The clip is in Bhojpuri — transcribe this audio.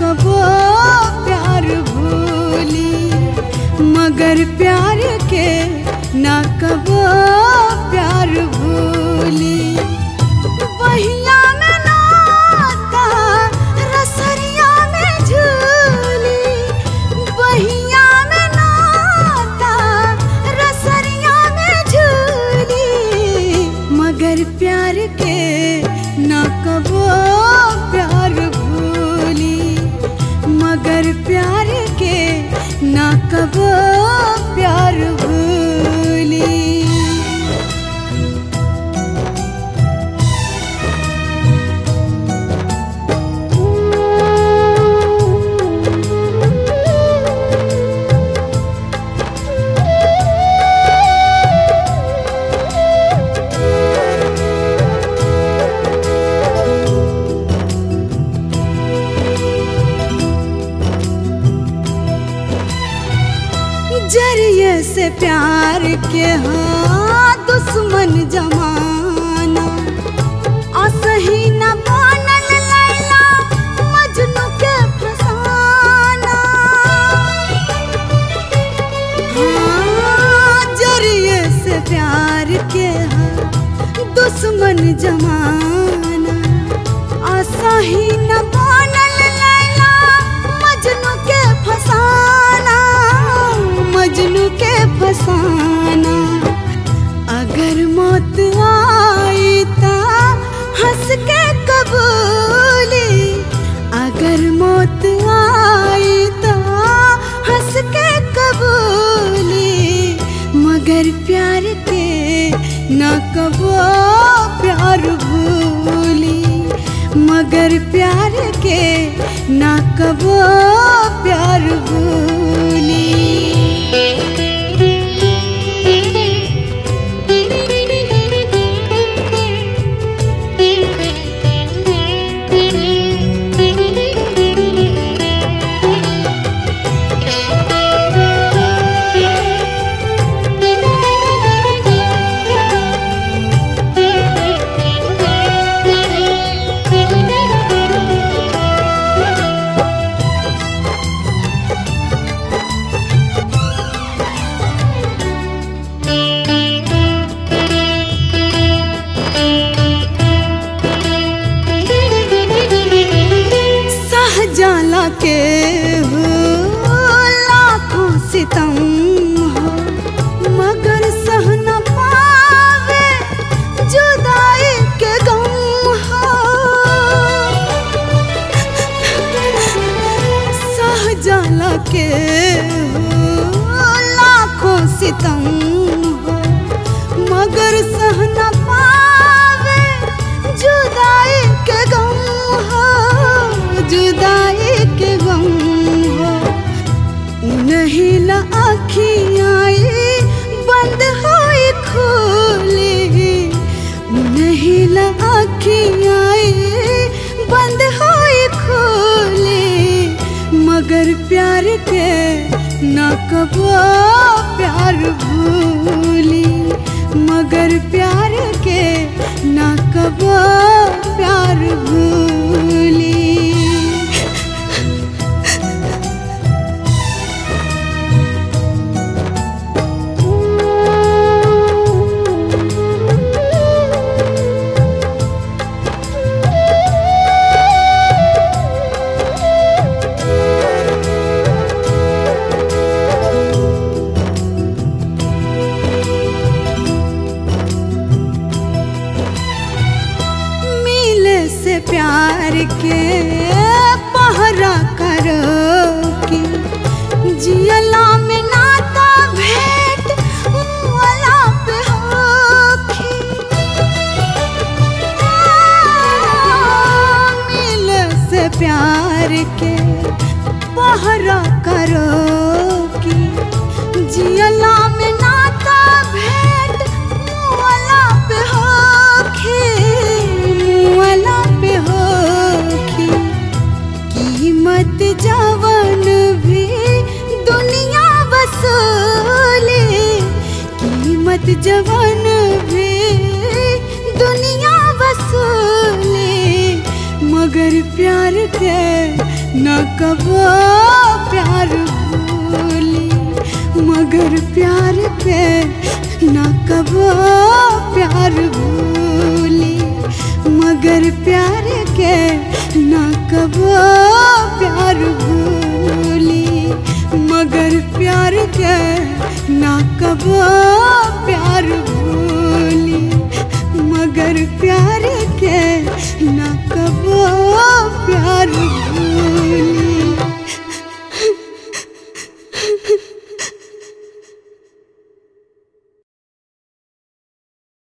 कबो प्यार भूली, मगर प्यार के ना कबो प्यार भूली। बहिया में नाता रसरिया में झूली, बहिया में नाता रसरिया में झूली, मगर प्यार के ना कबो प्यार भूली, मगर प्यार के ना कबो प्यार भूली। जरिए से प्यार के हाँ दुश्मन जमाना, असही न बनल लैला मजनू के फसाना। हाँ जरिए से प्यार के हाँ दुश्मन जमाना, असही न बनल लैला मजनू के फसाना, मजनू के फसाना। अगर मौत आई ता हंस के कबूली, अगर मौत आई ता हंस के कबूली, मगर प्यार के ना कबो प्यार भूली, मगर प्यार के ना कबो प्यार भूली। जाला के हो लाखों सितम हो, मगर सह न पावे जुदाई के गम हो। सह जाला के हो लाखों सितम हो, मगर सह न पावे जुदाई के गम हो, जुदाई के गम हो। नहीं ला आँखियाँ बंद होई खोली, नहीं ला आँखियाँ बंद होई खोली, मगर प्यार के ना कबो प्यार भूली, मगर प्यार के ना कबो प्यार भूली। प्यार के पहरा करो कि जियला में नाता भेंट वाला पे होखी। मिल से प्यार के पहरा करो कि जियला में नाता भेंट वाला पे होखी, वाला पे होखी। कीमत जवन भी दुनिया वसूले, कीमत जवन भी दुनिया वसूले, मगर प्यार के न कबो प्यार भूली, मगर प्यार के न कबो प्यार भूली, मगर प्यार के न कबो प्यार भूली, मगर प्यार के न कबो